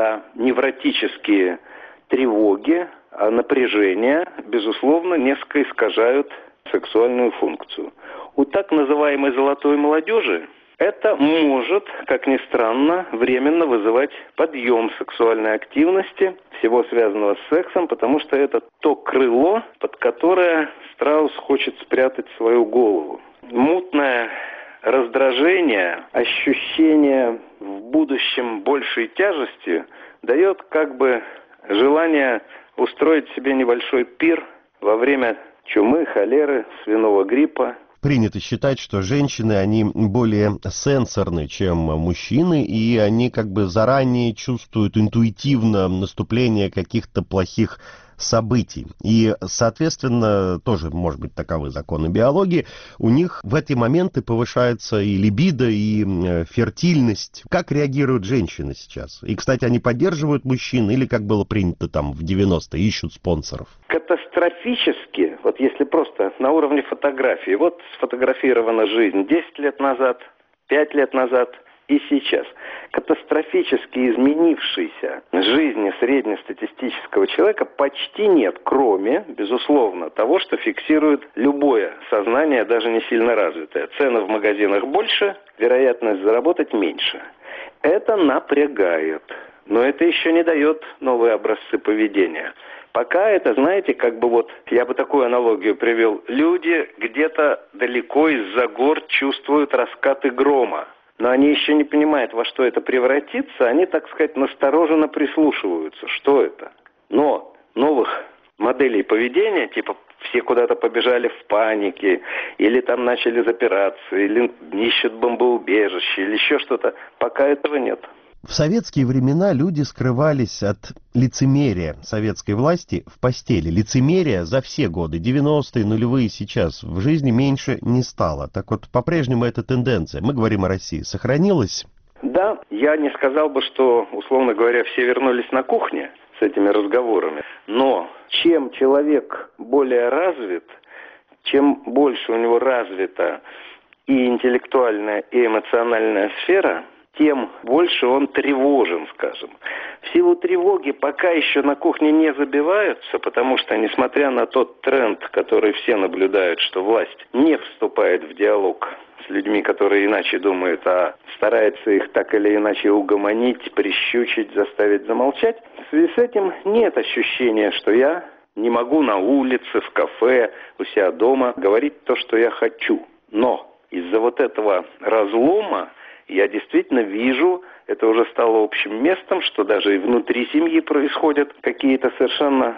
невротические тревоги, напряжения, безусловно, несколько искажают сексуальную функцию. У так называемой золотой молодежи это может, как ни странно, временно вызывать подъем сексуальной активности, всего связанного с сексом, потому что это то крыло, под которое страус хочет спрятать свою голову. Мутное раздражение, ощущение в будущем большей тяжести дает как бы желание устроить себе небольшой пир во время чумы, холеры, свиного гриппа. Принято считать, что женщины, они более сенсорны, чем мужчины, и они как бы заранее чувствуют интуитивно наступление каких-то плохих событий. И, соответственно, тоже, может быть, таковы законы биологии, у них в эти моменты повышается и либидо, и фертильность. Как реагируют женщины сейчас? И, кстати, они поддерживают мужчин или, как было принято там в 90-е, ищут спонсоров? Катастрофически, вот если просто на уровне фотографии, вот сфотографирована жизнь 10 лет назад, 5 лет назад и сейчас. Катастрофически изменившейся жизни среднестатистического человека почти нет, кроме, безусловно, того, что фиксирует любое сознание, даже не сильно развитое. Цены в магазинах больше, вероятность заработать меньше. Это напрягает, но это еще не дает новые образцы поведения. Пока это, знаете, как бы вот, я бы такую аналогию привел, люди где-то далеко из-за гор чувствуют раскаты грома, но они еще не понимают, во что это превратится, они, так сказать, настороженно прислушиваются, что это. Но новых моделей поведения, типа все куда-то побежали в панике, или там начали запираться, или ищут бомбоубежище, или еще что-то, пока этого нет. В советские времена люди скрывались от лицемерия советской власти в постели. Лицемерия за все годы, 90-е, нулевые, сейчас в жизни меньше не стало. Так вот, по-прежнему эта тенденция, мы говорим о России, сохранилась? Да, я не сказал бы, что, условно говоря, все вернулись на кухне с этими разговорами. Но чем человек более развит, чем больше у него развита и интеллектуальная, и эмоциональная сфера, тем больше он тревожен, скажем. В силу тревоги пока еще на кухне не забиваются, потому что, несмотря на тот тренд, который все наблюдают, что власть не вступает в диалог с людьми, которые иначе думают, а старается их так или иначе угомонить, прищучить, заставить замолчать, в связи с этим нет ощущения, что я не могу на улице, в кафе, у себя дома говорить то, что я хочу. Но из-за вот этого разлома я действительно вижу, это уже стало общим местом, что даже и внутри семьи происходят какие-то совершенно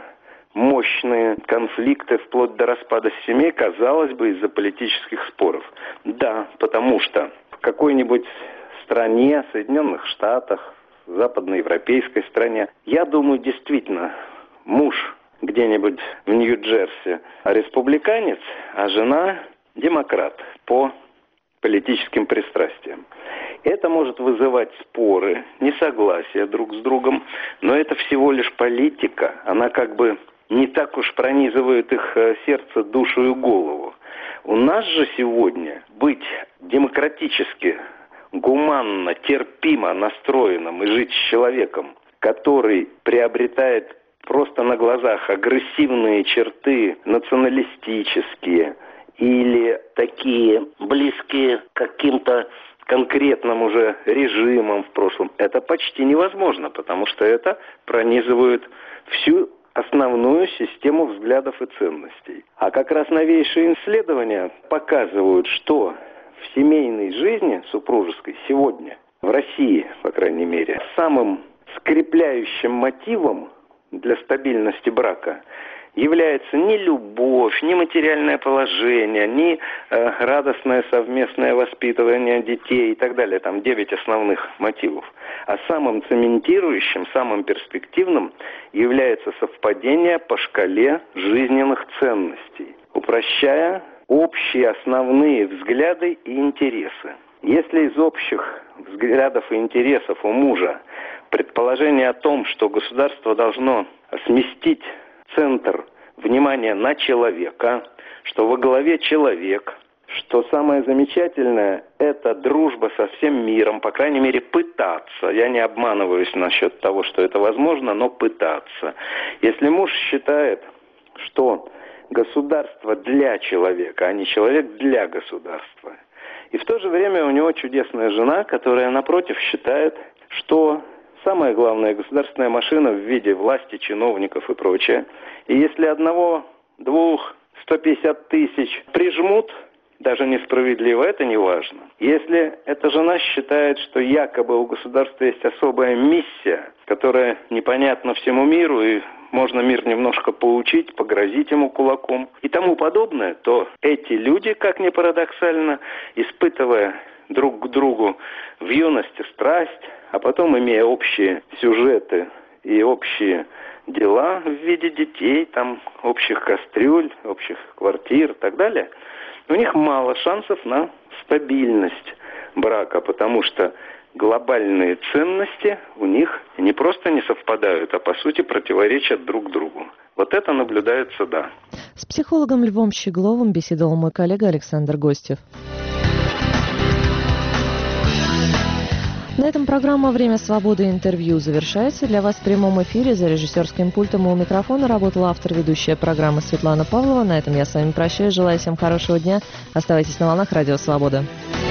мощные конфликты, вплоть до распада семей, казалось бы, из-за политических споров. Да, потому что в какой-нибудь стране, Соединенных Штатах, западноевропейской стране, я думаю, действительно, муж где-нибудь в Нью-Джерси республиканец, а жена демократ по политическим пристрастиям. Это может вызывать споры, несогласия друг с другом, но это всего лишь политика. Она как бы не так уж пронизывает их сердце, душу и голову. У нас же сегодня быть демократически, гуманно, терпимо настроенным и жить с человеком, который приобретает просто на глазах агрессивные черты, националистические или такие близкие к каким-то конкретным уже режимам в прошлом, это почти невозможно, потому что это пронизывает всю основную систему взглядов и ценностей. А как раз новейшие исследования показывают, что в семейной жизни супружеской сегодня, в России, по крайней мере, самым скрепляющим мотивом для стабильности брака является не любовь, не материальное положение, не радостное совместное воспитывание детей и так далее. Там 9 основных мотивов. А самым цементирующим, самым перспективным является совпадение по шкале жизненных ценностей, упрощая общие основные взгляды и интересы. Если из общих взглядов и интересов у мужа предположение о том, что государство должно сместить центр внимания на человека, что во главе человек, что самое замечательное – это дружба со всем миром, по крайней мере, пытаться. Я не обманываюсь насчет того, что это возможно, но пытаться. Если муж считает, что государство для человека, а не человек для государства, и в то же время у него чудесная жена, которая, напротив, считает, что самая главная государственная машина в виде власти, чиновников и прочее. И если одного, двух, 150 тысяч прижмут, даже несправедливо, это не важно. Если эта жена считает, что якобы у государства есть особая миссия, которая непонятна всему миру, и можно мир немножко поучить, погрозить ему кулаком и тому подобное, то эти люди, как ни парадоксально, испытывая друг к другу в юности страсть, а потом, имея общие сюжеты и общие дела в виде детей, там, общих кастрюль, общих квартир и так далее, у них мало шансов на стабильность брака, потому что глобальные ценности у них не просто не совпадают, а по сути противоречат друг другу. Вот это наблюдается, да. С психологом Львом Щегловым беседовал мой коллега Александр Гостев. На этом программа «Время свободы» интервью завершается. Для вас в прямом эфире за режиссерским пультом и у микрофона работала автор-ведущая программы Светлана Павлова. На этом я с вами прощаюсь. Желаю всем хорошего дня. Оставайтесь на волнах Радио Свобода.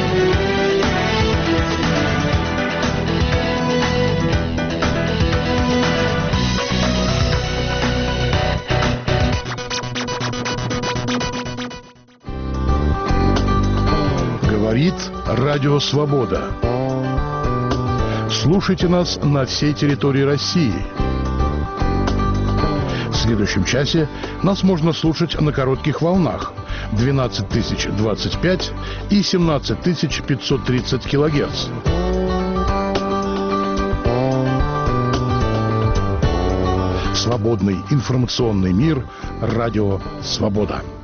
Говорит Радио Свобода. Слушайте нас на всей территории России. В следующем часе нас можно слушать на коротких волнах 12025 и 17530 килогерц. Свободный информационный мир. Радио Свобода.